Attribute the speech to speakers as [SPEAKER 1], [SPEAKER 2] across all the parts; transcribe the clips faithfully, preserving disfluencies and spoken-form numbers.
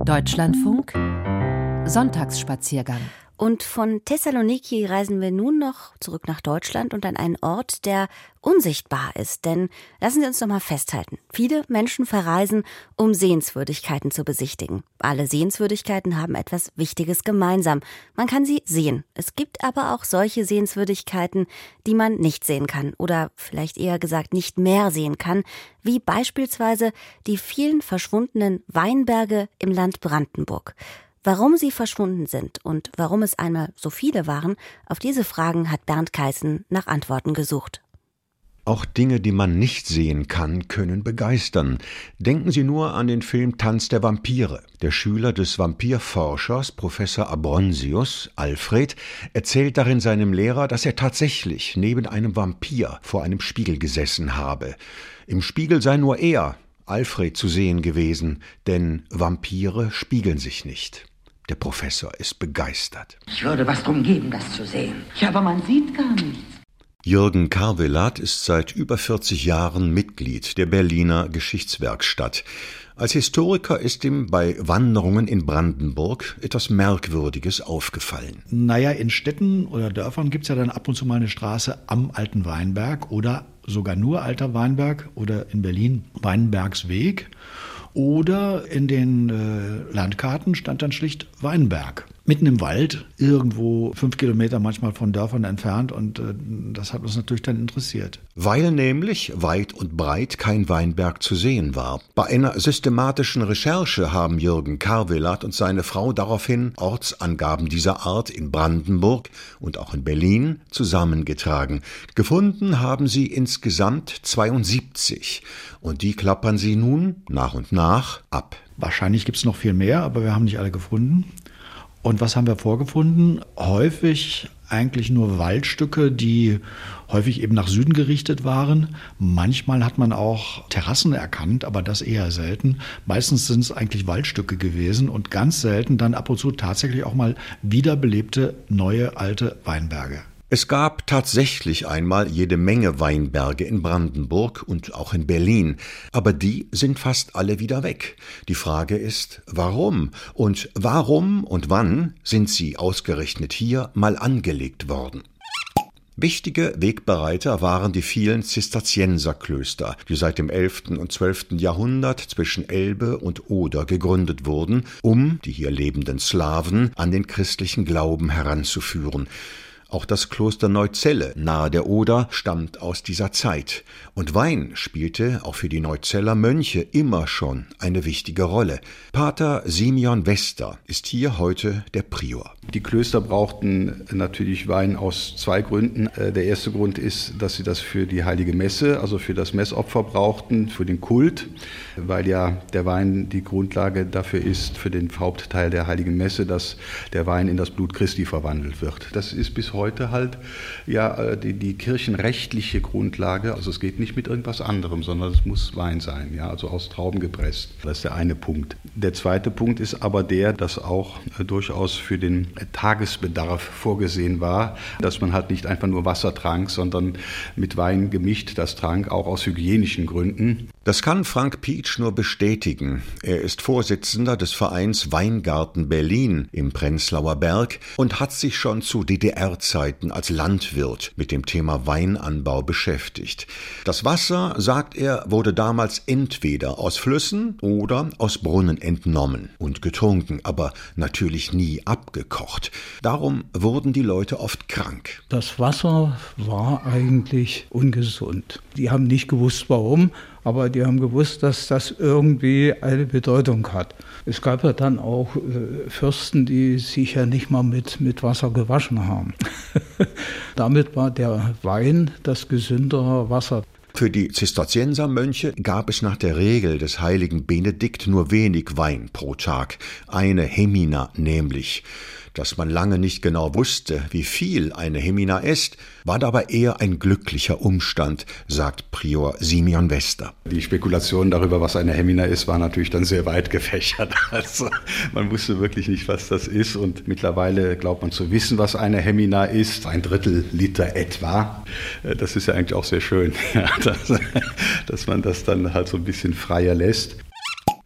[SPEAKER 1] Deutschlandfunk Sonntagsspaziergang.
[SPEAKER 2] Und von Thessaloniki reisen wir nun noch zurück nach Deutschland und an einen Ort, der unsichtbar ist. Denn lassen Sie uns doch mal festhalten. Viele Menschen verreisen, um Sehenswürdigkeiten zu besichtigen. Alle Sehenswürdigkeiten haben etwas Wichtiges gemeinsam. Man kann sie sehen. Es gibt aber auch solche Sehenswürdigkeiten, die man nicht sehen kann oder vielleicht eher gesagt nicht mehr sehen kann, wie beispielsweise die vielen verschwundenen Weinberge im Land Brandenburg. Warum sie verschwunden sind und warum es einmal so viele waren, auf diese Fragen hat Bernd Keißen nach Antworten gesucht.
[SPEAKER 3] Auch Dinge, die man nicht sehen kann, können begeistern. Denken Sie nur an den Film Tanz der Vampire. Der Schüler des Vampirforschers, Professor Abronsius, Alfred, erzählt darin seinem Lehrer, dass er tatsächlich neben einem Vampir vor einem Spiegel gesessen habe. Im Spiegel sei nur er, Alfred, zu sehen gewesen, denn Vampire spiegeln sich nicht. Der Professor ist begeistert.
[SPEAKER 4] Ich würde was drum geben, das zu sehen. Ja, aber man sieht gar nichts.
[SPEAKER 3] Jürgen Karvelat ist seit über vierzig Jahren Mitglied der Berliner Geschichtswerkstatt. Als Historiker ist ihm bei Wanderungen in Brandenburg etwas Merkwürdiges aufgefallen.
[SPEAKER 5] Naja, in Städten oder Dörfern gibt es ja dann ab und zu mal eine Straße am Alten Weinberg oder sogar nur Alter Weinberg oder in Berlin Weinbergsweg. Oder in den äh, Landkarten stand dann schlicht Weinberg. Mitten im Wald, irgendwo fünf Kilometer manchmal von Dörfern entfernt. Und äh, das hat uns natürlich dann interessiert.
[SPEAKER 3] Weil nämlich weit und breit kein Weinberg zu sehen war. Bei einer systematischen Recherche haben Jürgen Karvelat und seine Frau daraufhin Ortsangaben dieser Art in Brandenburg und auch in Berlin zusammengetragen. Gefunden haben sie insgesamt zweiundsiebzig. Und die klappern sie nun nach und nach ab.
[SPEAKER 5] Wahrscheinlich gibt es noch viel mehr, aber wir haben nicht alle gefunden. Und was haben wir vorgefunden? Häufig eigentlich nur Waldstücke, die häufig eben nach Süden gerichtet waren. Manchmal hat man auch Terrassen erkannt, aber das eher selten. Meistens sind es eigentlich Waldstücke gewesen und ganz selten dann ab und zu tatsächlich auch mal wiederbelebte neue alte Weinberge.
[SPEAKER 3] Es gab tatsächlich einmal jede Menge Weinberge in Brandenburg und auch in Berlin, aber die sind fast alle wieder weg. Die Frage ist, warum? Und warum und wann sind sie ausgerechnet hier mal angelegt worden? Wichtige Wegbereiter waren die vielen Zisterzienserklöster, die seit dem elften und zwölften Jahrhundert zwischen Elbe und Oder gegründet wurden, um die hier lebenden Slawen an den christlichen Glauben heranzuführen. Auch das Kloster Neuzelle nahe der Oder stammt aus dieser Zeit. Und Wein spielte auch für die Neuzeller Mönche immer schon eine wichtige Rolle. Pater Simeon Wester ist hier heute der Prior.
[SPEAKER 6] Die Klöster brauchten natürlich Wein aus zwei Gründen. Der erste Grund ist, dass sie das für die Heilige Messe, also für das Messopfer brauchten, für den Kult, weil ja der Wein die Grundlage dafür ist, für den Hauptteil der Heiligen Messe, dass der Wein in das Blut Christi verwandelt wird. Das ist bis heute halt ja die, die kirchenrechtliche Grundlage. Also es geht nicht mit irgendwas anderem, sondern es muss Wein sein, ja, also aus Trauben gepresst. Das ist der eine Punkt. Der zweite Punkt ist aber der, dass auch äh, durchaus für den Tagesbedarf vorgesehen war, dass man halt nicht einfach nur Wasser trank, sondern mit Wein gemischt das trank, auch aus hygienischen Gründen.
[SPEAKER 3] Das kann Frank Pietsch nur bestätigen. Er ist Vorsitzender des Vereins Weingarten Berlin im Prenzlauer Berg und hat sich schon zu D D R-Zeiten als Landwirt mit dem Thema Weinanbau beschäftigt. Das Wasser, sagt er, wurde damals entweder aus Flüssen oder aus Brunnen entnommen und getrunken, aber natürlich nie abgekocht. Darum wurden die Leute oft krank.
[SPEAKER 7] Das Wasser war eigentlich ungesund. Die haben nicht gewusst, warum, aber die haben gewusst, dass das irgendwie eine Bedeutung hat. Es gab ja dann auch äh, Fürsten, die sich ja nicht mal mit, mit Wasser gewaschen haben. Damit war der Wein das gesündere Wasser.
[SPEAKER 3] Für die Zisterziensermönche gab es nach der Regel des heiligen Benedikt nur wenig Wein pro Tag, eine Hemina nämlich. Dass man lange nicht genau wusste, wie viel eine Hemina ist, war dabei eher ein glücklicher Umstand, sagt Prior Simeon Wester.
[SPEAKER 6] Die Spekulation darüber, was eine Hemina ist, war natürlich dann sehr weit gefächert. Also man wusste wirklich nicht, was das ist. Und mittlerweile glaubt man zu wissen, was eine Hemina ist. Ein Drittel Liter etwa. Das ist ja eigentlich auch sehr schön, ja, dass, dass man das dann halt so ein bisschen freier lässt.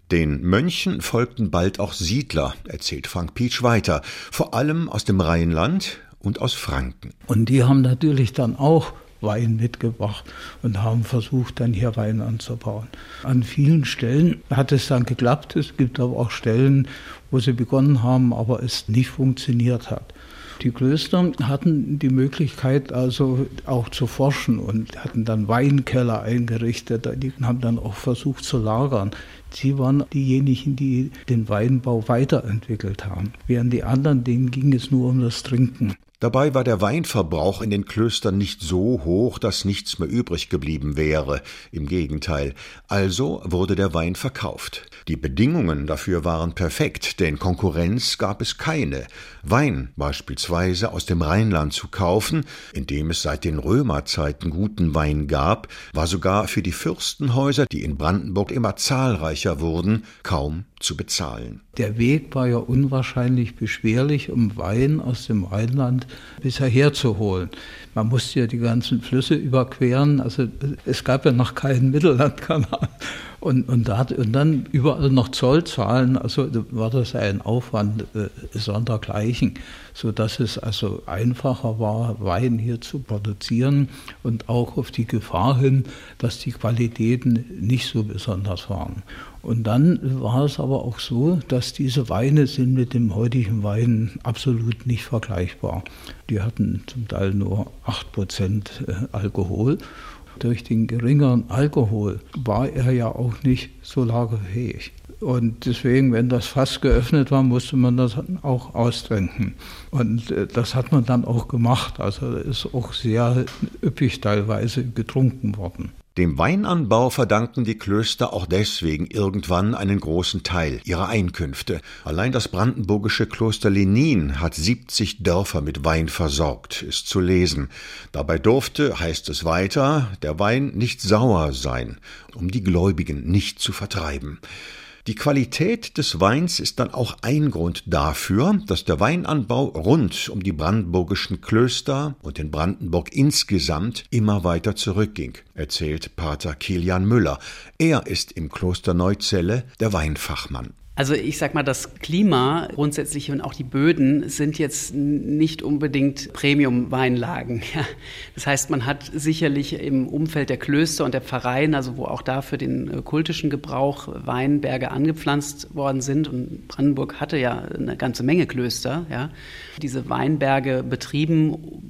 [SPEAKER 3] Den Mönchen folgten bald auch Siedler, erzählt Frank Pietsch weiter, vor allem aus dem Rheinland und aus Franken.
[SPEAKER 7] Und die haben natürlich dann auch Wein mitgebracht und haben versucht, dann hier Wein anzubauen. An vielen Stellen hat es dann geklappt. Es gibt aber auch Stellen, wo sie begonnen haben, aber es nicht funktioniert hat. Die Klöster hatten die Möglichkeit, also auch zu forschen und hatten dann Weinkeller eingerichtet. Die haben dann auch versucht zu lagern. Sie waren diejenigen, die den Weinbau weiterentwickelt haben. Während die anderen, denen ging es nur um das Trinken.
[SPEAKER 3] Dabei war der Weinverbrauch in den Klöstern nicht so hoch, dass nichts mehr übrig geblieben wäre. Im Gegenteil. Also wurde der Wein verkauft. Die Bedingungen dafür waren perfekt, denn Konkurrenz gab es keine. Wein beispielsweise aus dem Rheinland zu kaufen, in dem es seit den Römerzeiten guten Wein gab, war sogar für die Fürstenhäuser, die in Brandenburg immer zahlreicher wurden, kaum zu bezahlen.
[SPEAKER 7] Der Weg war ja unwahrscheinlich beschwerlich, um Wein aus dem Rheinland bisher herzuholen. Man musste ja die ganzen Flüsse überqueren, also es gab ja noch keinen Mittellandkanal. Und, und, da, und dann überall noch Zoll zahlen, also war das ein Aufwand äh, sondergleichen, sodass es also einfacher war, Wein hier zu produzieren und auch auf die Gefahr hin, dass die Qualitäten nicht so besonders waren. Und dann war es aber auch so, dass diese Weine sind mit dem heutigen Wein absolut nicht vergleichbar. Die hatten zum Teil nur acht Prozent Alkohol. Durch den geringeren Alkohol war er ja auch nicht so lagerfähig. Und deswegen, wenn das Fass geöffnet war, musste man das auch austrinken. Und das hat man dann auch gemacht. Also ist auch sehr üppig teilweise getrunken worden.
[SPEAKER 3] Dem Weinanbau verdanken die Klöster auch deswegen irgendwann einen großen Teil ihrer Einkünfte. Allein das brandenburgische Kloster Lenin hat siebzig Dörfer mit Wein versorgt, ist zu lesen. Dabei durfte, heißt es weiter, der Wein nicht sauer sein, um die Gläubigen nicht zu vertreiben. Die Qualität des Weins ist dann auch ein Grund dafür, dass der Weinanbau rund um die brandenburgischen Klöster und in Brandenburg insgesamt immer weiter zurückging, erzählt Pater Kilian Müller. Er ist im Kloster Neuzelle der Weinfachmann.
[SPEAKER 1] Also ich sag mal, das Klima grundsätzlich und auch die Böden sind jetzt nicht unbedingt Premium-Weinlagen. Ja. Das heißt, man hat sicherlich im Umfeld der Klöster und der Pfarreien, also wo auch da für den kultischen Gebrauch Weinberge angepflanzt worden sind, und Brandenburg hatte ja eine ganze Menge Klöster, ja, diese Weinberge betrieben,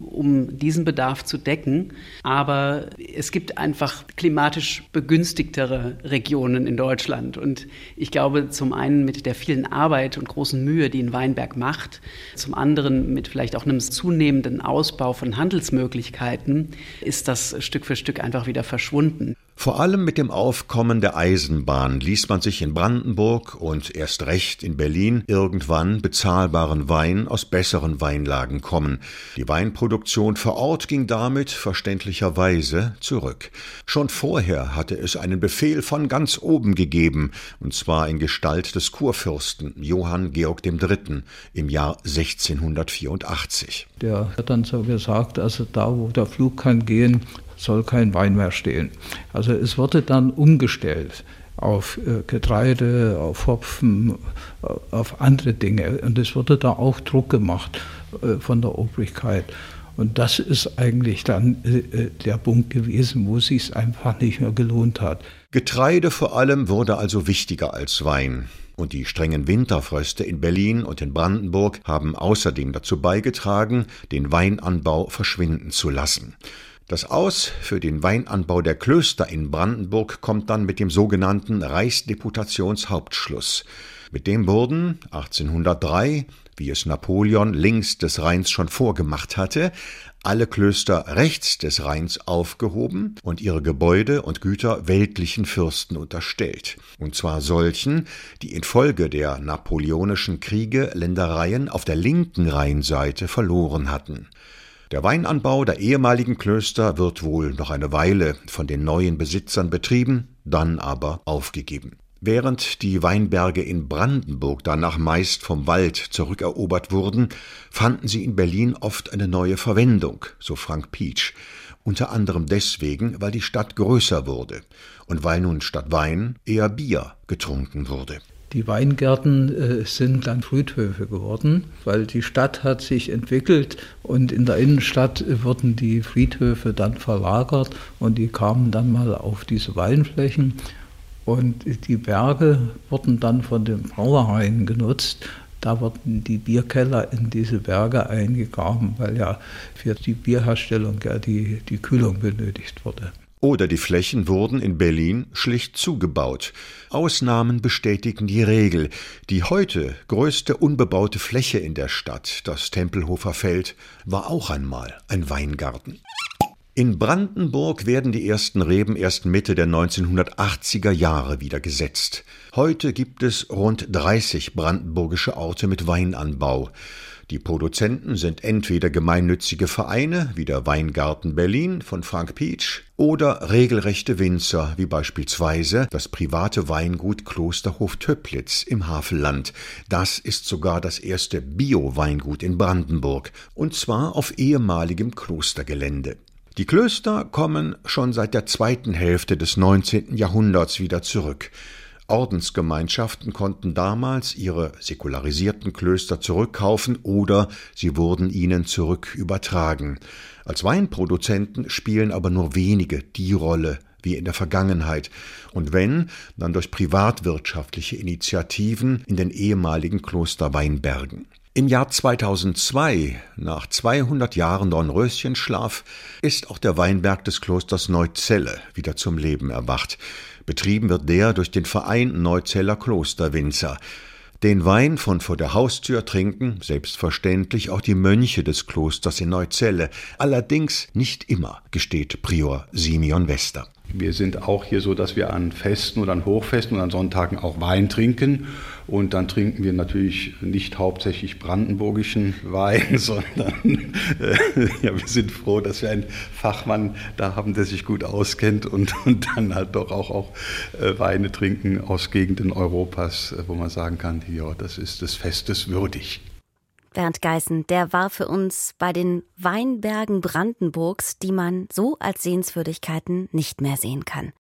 [SPEAKER 1] um diesen Bedarf zu decken. Aber es gibt einfach klimatisch begünstigtere Regionen in Deutschland. Und ich glaube, zum einen mit der vielen Arbeit und großen Mühe, die ein Weinberg macht, zum anderen mit vielleicht auch einem zunehmenden Ausbau von Handelsmöglichkeiten, ist das Stück für Stück einfach wieder verschwunden.
[SPEAKER 3] Vor allem mit dem Aufkommen der Eisenbahn ließ man sich in Brandenburg und erst recht in Berlin irgendwann bezahlbaren Wein aus besseren Weinlagen kommen. Die Weinproduktion vor Ort ging damit verständlicherweise zurück. Schon vorher hatte es einen Befehl von ganz oben gegeben, und zwar in Gestalt des Kurfürsten Johann Georg der Dritte im Jahr sechzehnhundertvierundachtzig.
[SPEAKER 7] Der hat dann so gesagt, also da, wo der Flug kann gehen, soll kein Wein mehr stehen. Also es wurde dann umgestellt auf Getreide, auf Hopfen, auf andere Dinge. Und es wurde da auch Druck gemacht von der Obrigkeit. Und das ist eigentlich dann der Punkt gewesen, wo es sich einfach nicht mehr gelohnt hat.
[SPEAKER 3] Getreide vor allem wurde also wichtiger als Wein. Und die strengen Winterfröste in Berlin und in Brandenburg haben außerdem dazu beigetragen, den Weinanbau verschwinden zu lassen. Das Aus für den Weinanbau der Klöster in Brandenburg kommt dann mit dem sogenannten Reichsdeputationshauptschluss. Mit dem wurden achtzehnhundertdrei, wie es Napoleon links des Rheins schon vorgemacht hatte, alle Klöster rechts des Rheins aufgehoben und ihre Gebäude und Güter weltlichen Fürsten unterstellt. Und zwar solchen, die infolge der napoleonischen Kriege Ländereien auf der linken Rheinseite verloren hatten. Der Weinanbau der ehemaligen Klöster wird wohl noch eine Weile von den neuen Besitzern betrieben, dann aber aufgegeben. Während die Weinberge in Brandenburg danach meist vom Wald zurückerobert wurden, fanden sie in Berlin oft eine neue Verwendung, so Frank Pietsch. unter anderem deswegen, weil die Stadt größer wurde und weil nun statt Wein eher Bier getrunken wurde.
[SPEAKER 7] Die Weingärten äh, sind dann Friedhöfe geworden, weil die Stadt hat sich entwickelt und in der Innenstadt wurden die Friedhöfe dann verlagert und die kamen dann mal auf diese Weinflächen und die Berge wurden dann von den Brauereien genutzt. Da wurden die Bierkeller in diese Berge eingegraben, weil ja für die Bierherstellung ja die, die Kühlung benötigt wurde.
[SPEAKER 3] Oder die Flächen wurden in Berlin schlicht zugebaut. Ausnahmen bestätigen die Regel. Die heute größte unbebaute Fläche in der Stadt, das Tempelhofer Feld, war auch einmal ein Weingarten. In Brandenburg werden die ersten Reben erst Mitte der neunzehnhundertachtziger Jahre wieder gesetzt. Heute gibt es rund dreißig brandenburgische Orte mit Weinanbau. Die Produzenten sind entweder gemeinnützige Vereine wie der Weingarten Berlin von Frank Pietsch oder regelrechte Winzer wie beispielsweise das private Weingut Klosterhof Töplitz im Havelland. Das ist sogar das erste Bio-Weingut in Brandenburg, und zwar auf ehemaligem Klostergelände. Die Klöster kommen schon seit der zweiten Hälfte des neunzehnten Jahrhunderts wieder zurück. Ordensgemeinschaften konnten damals ihre säkularisierten Klöster zurückkaufen oder sie wurden ihnen zurück übertragen. Als Weinproduzenten spielen aber nur wenige die Rolle wie in der Vergangenheit, und wenn, dann durch privatwirtschaftliche Initiativen in den ehemaligen Klosterweinbergen. Im Jahr zweitausendzwei, nach zweihundert Jahren Dornröschenschlaf, ist auch der Weinberg des Klosters Neuzelle wieder zum Leben erwacht. Betrieben wird der durch den Verein Neuzeller Klosterwinzer. Den Wein von vor der Haustür trinken selbstverständlich auch die Mönche des Klosters in Neuzelle. Allerdings nicht immer, gesteht Prior Simeon Wester.
[SPEAKER 6] Wir sind auch hier so, dass wir an Festen oder an Hochfesten und an Sonntagen auch Wein trinken. Und dann trinken wir natürlich nicht hauptsächlich brandenburgischen Wein, sondern äh, ja, wir sind froh, dass wir einen Fachmann da haben, der sich gut auskennt und, und dann halt doch auch, auch äh, Weine trinken aus Gegenden Europas, äh, wo man sagen kann, ja, das ist des Festes würdig.
[SPEAKER 2] Bernd Geißen, der war für uns bei den Weinbergen Brandenburgs, die man so als Sehenswürdigkeiten nicht mehr sehen kann.